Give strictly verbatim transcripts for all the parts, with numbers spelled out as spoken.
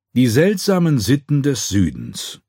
Die seltsamen Sitten des Südens.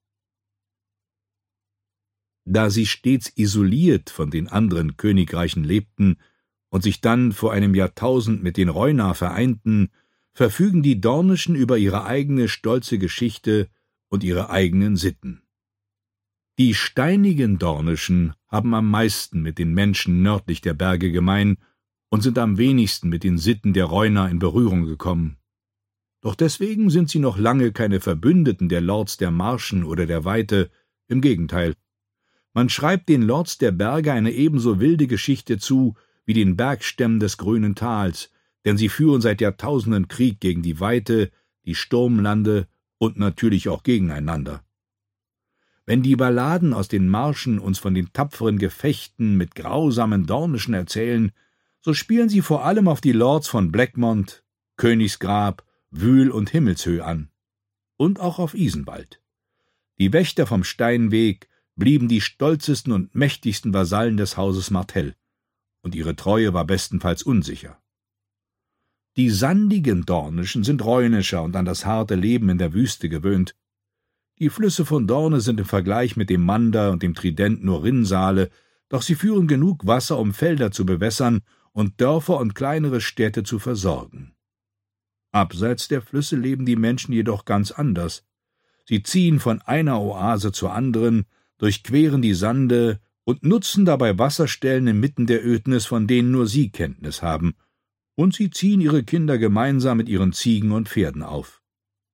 Da sie stets isoliert von den anderen Königreichen lebten und sich dann vor einem Jahrtausend mit den Reunar vereinten, verfügen die Dornischen über ihre eigene stolze Geschichte und ihre eigenen Sitten. Die steinigen Dornischen haben am meisten mit den Menschen nördlich der Berge gemein und sind am wenigsten mit den Sitten der Reunar in Berührung gekommen. Doch deswegen sind sie noch lange keine Verbündeten der Lords der Marschen oder der Weite, im Gegenteil. Man schreibt den Lords der Berge eine ebenso wilde Geschichte zu wie den Bergstämmen des grünen Tals, denn sie führen seit Jahrtausenden Krieg gegen die Weite, die Sturmlande und natürlich auch gegeneinander. Wenn die Balladen aus den Marschen uns von den tapferen Gefechten mit grausamen Dornischen erzählen, so spielen sie vor allem auf die Lords von Blackmont, Königsgrab, Wühl und Himmelshöh an. Und auch auf Isenwald. Die Wächter vom Steinweg blieben die stolzesten und mächtigsten Vasallen des Hauses Martell, und ihre Treue war bestenfalls unsicher. Die sandigen Dornischen sind reunischer und an das harte Leben in der Wüste gewöhnt. Die Flüsse von Dorne sind im Vergleich mit dem Mander und dem Trident nur Rinnsale, doch sie führen genug Wasser, um Felder zu bewässern und Dörfer und kleinere Städte zu versorgen. Abseits der Flüsse leben die Menschen jedoch ganz anders. Sie ziehen von einer Oase zur anderen, durchqueren die Sande und nutzen dabei Wasserstellen inmitten der Ödnis, von denen nur sie Kenntnis haben, und sie ziehen ihre Kinder gemeinsam mit ihren Ziegen und Pferden auf.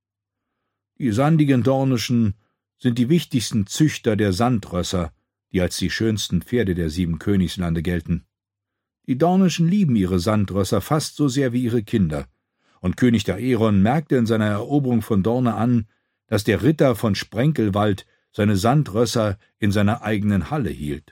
Die sandigen Dornischen sind die wichtigsten Züchter der Sandrösser, die als die schönsten Pferde der sieben Königslande gelten. Die Dornischen lieben ihre Sandrösser fast so sehr wie ihre Kinder, und König Daeron merkte in seiner Eroberung von Dorne an, dass der Ritter von Sprenkelwald seine Sandrösser in seiner eigenen Halle hielt.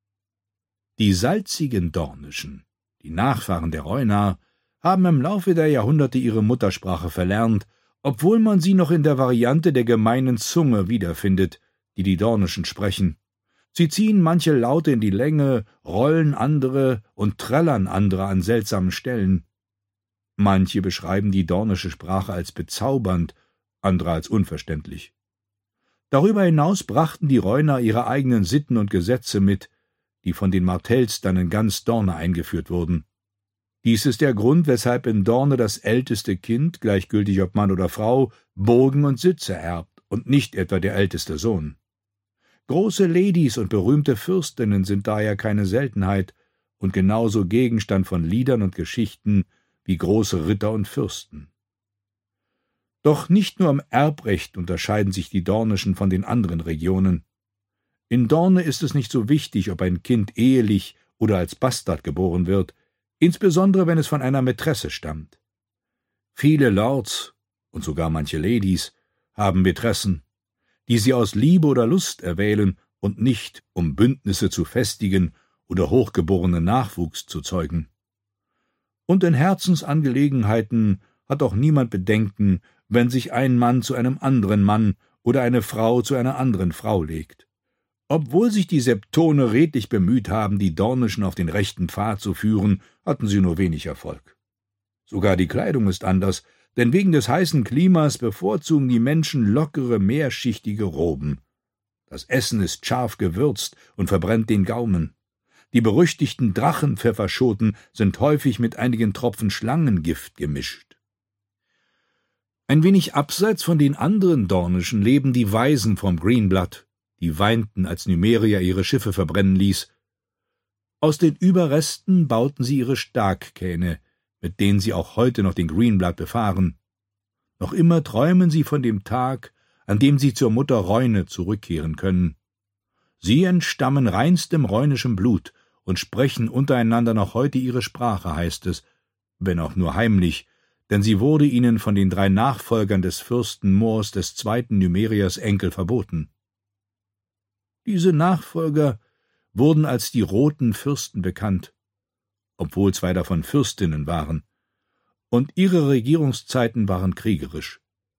Die salzigen Dornischen, die Nachfahren der Reunar, haben im Laufe der Jahrhunderte ihre Muttersprache verlernt, obwohl man sie noch in der Variante der gemeinen Zunge wiederfindet, die die Dornischen sprechen. Sie ziehen manche Laute in die Länge, rollen andere und trällern andere an seltsamen Stellen. Manche beschreiben die dornische Sprache als bezaubernd, andere als unverständlich. Darüber hinaus brachten die Reunar ihre eigenen Sitten und Gesetze mit, die von den Martells dann in ganz Dorne eingeführt wurden. Dies ist der Grund, weshalb in Dorne das älteste Kind, gleichgültig ob Mann oder Frau, Burgen und Sitze erbt und nicht etwa der älteste Sohn. Große Ladies und berühmte Fürstinnen sind daher keine Seltenheit und genauso Gegenstand von Liedern und Geschichten wie große Ritter und Fürsten. Doch nicht nur im Erbrecht unterscheiden sich die Dornischen von den anderen Regionen. In Dorne ist es nicht so wichtig, ob ein Kind ehelich oder als Bastard geboren wird, insbesondere wenn es von einer Mätresse stammt. Viele Lords und sogar manche Ladies haben Mätressen, die sie aus Liebe oder Lust erwählen und nicht, um Bündnisse zu festigen oder hochgeborenen Nachwuchs zu zeugen. Und in Herzensangelegenheiten hat auch niemand Bedenken, wenn sich ein Mann zu einem anderen Mann oder eine Frau zu einer anderen Frau legt. Obwohl sich die Septone redlich bemüht haben, die Dornischen auf den rechten Pfad zu führen, hatten sie nur wenig Erfolg. Sogar die Kleidung ist anders, denn wegen des heißen Klimas bevorzugen die Menschen lockere, mehrschichtige Roben. Das Essen ist scharf gewürzt und verbrennt den Gaumen. Die berüchtigten Drachenpfefferschoten sind häufig mit einigen Tropfen Schlangengift gemischt. Ein wenig abseits von den anderen Dornischen leben die Waisen vom Greenblood, die weinten, als Nymeria ihre Schiffe verbrennen ließ. Aus den Überresten bauten sie ihre Starkkähne, mit denen sie auch heute noch den Greenblood befahren. Noch immer träumen sie von dem Tag, an dem sie zur Mutter Reune zurückkehren können. Sie entstammen reinstem reunischem Blut und sprechen untereinander noch heute ihre Sprache, heißt es, wenn auch nur heimlich, denn sie wurde ihnen von den drei Nachfolgern des Fürsten Mors des zweiten Nymerias Enkel verboten. Diese Nachfolger wurden als die Roten Fürsten bekannt, obwohl zwei davon Fürstinnen waren, und ihre Regierungszeiten waren kriegerisch.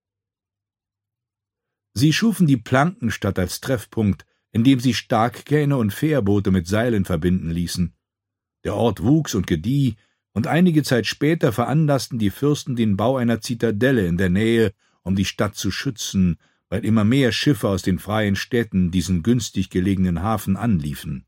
Sie schufen die Plankenstadt als Treffpunkt, indem sie Starkkähne und Fährboote mit Seilen verbinden ließen. Der Ort wuchs und gedieh, und einige Zeit später veranlassten die Fürsten den Bau einer Zitadelle in der Nähe, um die Stadt zu schützen, weil immer mehr Schiffe aus den freien Städten diesen günstig gelegenen Hafen anliefen.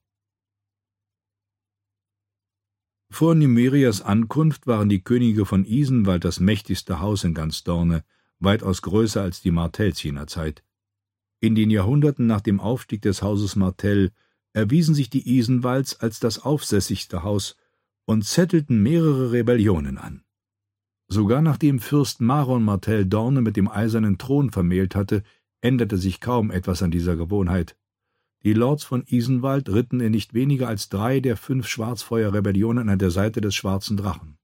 Vor Numerias Ankunft waren die Könige von Isenwald das mächtigste Haus in ganz Dorne, weitaus größer als die Martells jener Zeit. In den Jahrhunderten nach dem Aufstieg des Hauses Martell erwiesen sich die Isenwalds als das aufsässigste Haus und zettelten mehrere Rebellionen an. Sogar nachdem Fürst Maron Martell Dorne mit dem eisernen Thron vermählt hatte, änderte sich kaum etwas an dieser Gewohnheit. Die Lords von Isenwald ritten in nicht weniger als drei der fünf Schwarzfeuer-Rebellionen an der Seite des Schwarzen Drachen.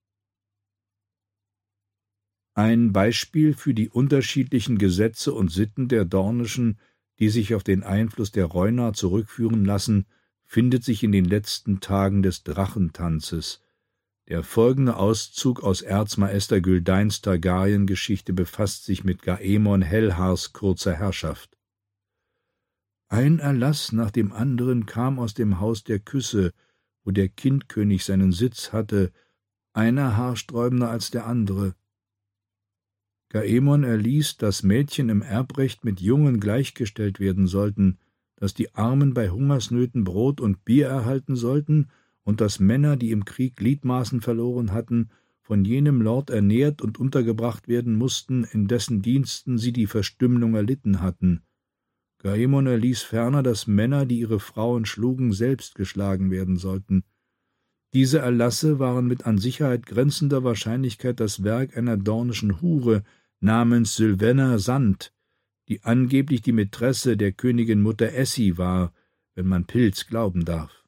Ein Beispiel für die unterschiedlichen Gesetze und Sitten der Dornischen, die sich auf den Einfluss der Reunar zurückführen lassen, findet sich in den letzten Tagen des Drachentanzes. Der folgende Auszug aus Erzmeister Güldeins Targaryen-Geschichte befasst sich mit Gaemon Hellhaars kurzer Herrschaft. Ein Erlass nach dem anderen kam aus dem Haus der Küsse, wo der Kindkönig seinen Sitz hatte, einer haarsträubender als der andere. Gaemon erließ, dass Mädchen im Erbrecht mit Jungen gleichgestellt werden sollten, dass die Armen bei Hungersnöten Brot und Bier erhalten sollten und dass Männer, die im Krieg Gliedmaßen verloren hatten, von jenem Lord ernährt und untergebracht werden mussten, in dessen Diensten sie die Verstümmelung erlitten hatten. Gaemon erließ ferner, dass Männer, die ihre Frauen schlugen, selbst geschlagen werden sollten. Diese Erlasse waren mit an Sicherheit grenzender Wahrscheinlichkeit das Werk einer dornischen Hure namens Sylvaena Sand, die angeblich die Mätresse der Königin Mutter Essi war, wenn man Pilz glauben darf.